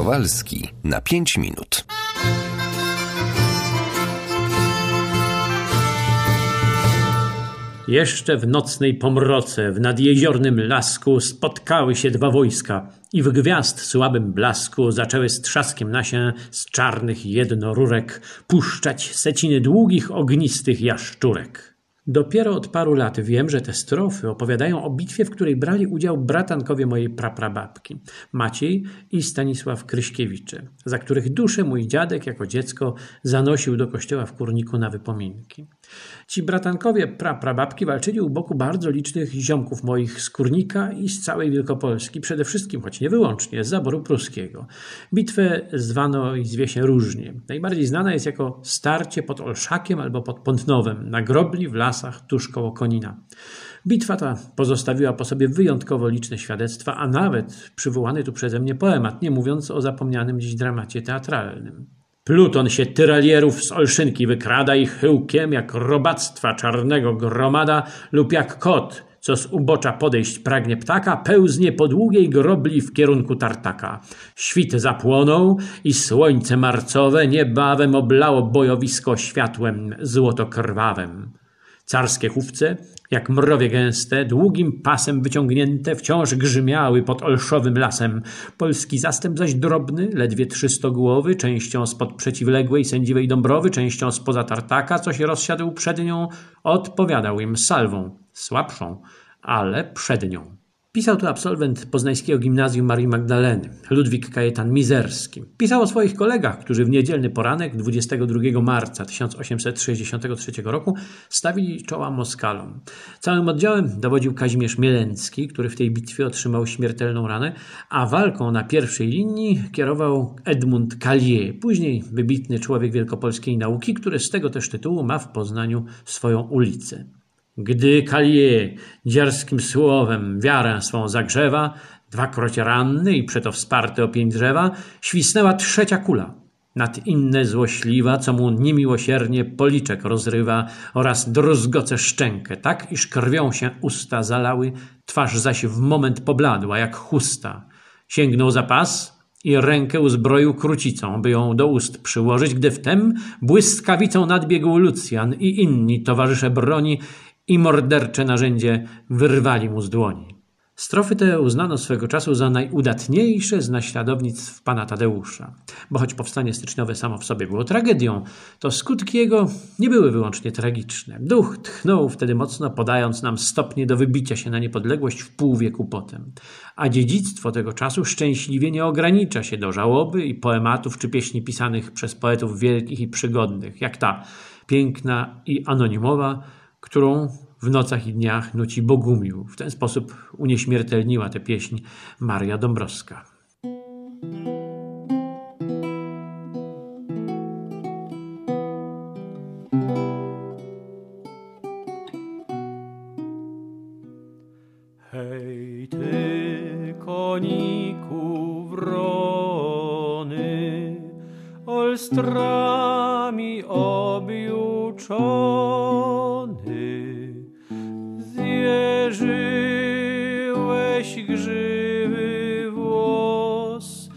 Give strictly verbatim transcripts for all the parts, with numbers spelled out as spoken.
Kowalski na pięć minut. Jeszcze w nocnej pomroce, w nadjeziornym lasku spotkały się dwa wojska i w gwiazd słabym blasku zaczęły z trzaskiem na się z czarnych jednorurek puszczać seciny długich, ognistych jaszczurek. Dopiero od paru lat wiem, że te strofy opowiadają o bitwie, w której brali udział bratankowie mojej praprababki, Maciej i Stanisław Kryśkiewicze, za których duszę mój dziadek jako dziecko zanosił do kościoła w Kurniku na wypominki. Ci bratankowie praprababki walczyli u boku bardzo licznych ziomków moich z Kurnika i z całej Wielkopolski, przede wszystkim, choć nie wyłącznie, z zaboru pruskiego. Bitwę zwano i zwie się różnie. Najbardziej znana jest jako starcie pod Olszakiem albo pod Pątnowem, na grobli w lasach tuż koło Konina. Bitwa ta pozostawiła po sobie wyjątkowo liczne świadectwa, a nawet przywołany tu przeze mnie poemat, nie mówiąc o zapomnianym dziś dramacie teatralnym. Pluton się tyralierów z Olszynki wykrada i chyłkiem jak robactwa czarnego gromada lub jak kot, co z ubocza podejść pragnie ptaka, pełznie po długiej grobli w kierunku tartaka. Świt zapłonął i słońce marcowe niebawem oblało bojowisko światłem złotokrwawem. Carskie chówce, jak mrowie gęste, długim pasem wyciągnięte, wciąż grzmiały pod olszowym lasem. Polski zastęp zaś drobny, ledwie trzystogłowy, częścią spod przeciwległej sędziwej Dąbrowy, częścią spoza tartaka, co się rozsiadł przed nią, odpowiadał im salwą, słabszą, ale przednią. Pisał to absolwent poznańskiego gimnazjum Marii Magdaleny, Ludwik Kajetan Mizerski. Pisał o swoich kolegach, którzy w niedzielny poranek dwudziestego drugiego marca tysiąc osiemset sześćdziesiątego trzeciego roku stawili czoła Moskalom. Całym oddziałem dowodził Kazimierz Mielencki, który w tej bitwie otrzymał śmiertelną ranę, a walką na pierwszej linii kierował Edmund Callier, później wybitny człowiek wielkopolskiej nauki, który z tego też tytułu ma w Poznaniu swoją ulicę. Gdy Callier dziarskim słowem wiarę swą zagrzewa, dwakroć ranny i przeto wsparty o pięć drzewa, świsnęła trzecia kula. Nad inne złośliwa, co mu niemiłosiernie policzek rozrywa oraz druzgoce szczękę, tak iż krwią się usta zalały, twarz zaś w moment pobladła jak chusta. Sięgnął za pas i rękę uzbroił krucicą, by ją do ust przyłożyć, gdy wtem błyskawicą nadbiegł Lucjan i inni towarzysze broni i mordercze narzędzie wyrwali mu z dłoni. Strofy te uznano swego czasu za najudatniejsze z naśladownictw pana Tadeusza. Bo choć powstanie styczniowe samo w sobie było tragedią, to skutki jego nie były wyłącznie tragiczne. Duch tchnął wtedy mocno, podając nam stopnie do wybicia się na niepodległość w pół wieku potem. A dziedzictwo tego czasu szczęśliwie nie ogranicza się do żałoby i poematów czy pieśni pisanych przez poetów wielkich i przygodnych, jak ta piękna i anonimowa, którą w nocach i dniach nuci Bogumił. W ten sposób unieśmiertelniła tę pieśń Maria Dąbrowska. Hej ty, koniku wrony, olstrami objuczony, zjeżyłeś grzywy włos,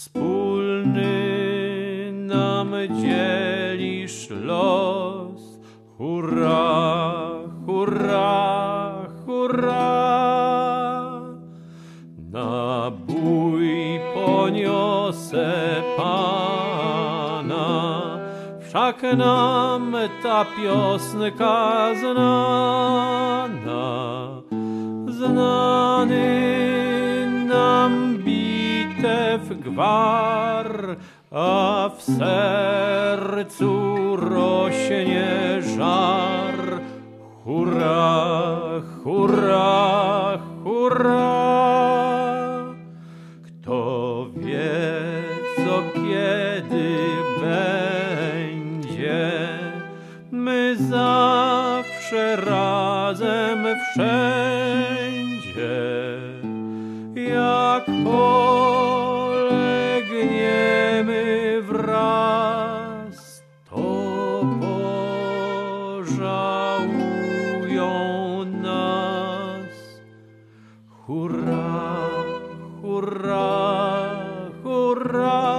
wspólny nam dzielisz los. Hurra, hurra, hurra, na bój poniosę Pana, wszak nam ta piosenka znana. Znany nam bitew gwar, a w sercu rośnie żar. Hurra, hurra, hurra, kto wie, co kiedy będzie, my zawsze razem wszędzie. Jak polegniemy wraz, to pożałują nas. Hurra, hurra, hurra.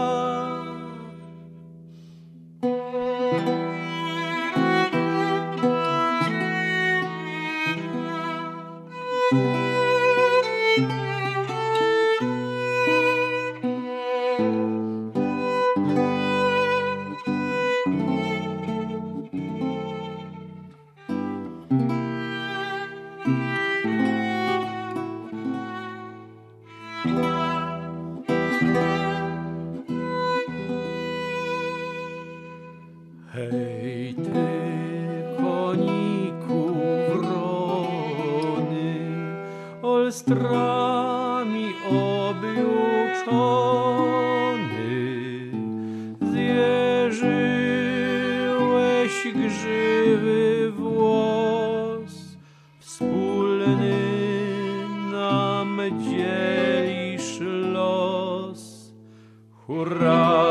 Hej ty, koniku wrony, olstrami objuczony, zjeżyłeś grzywy włos, wspólny nam dzielisz los. Hurra!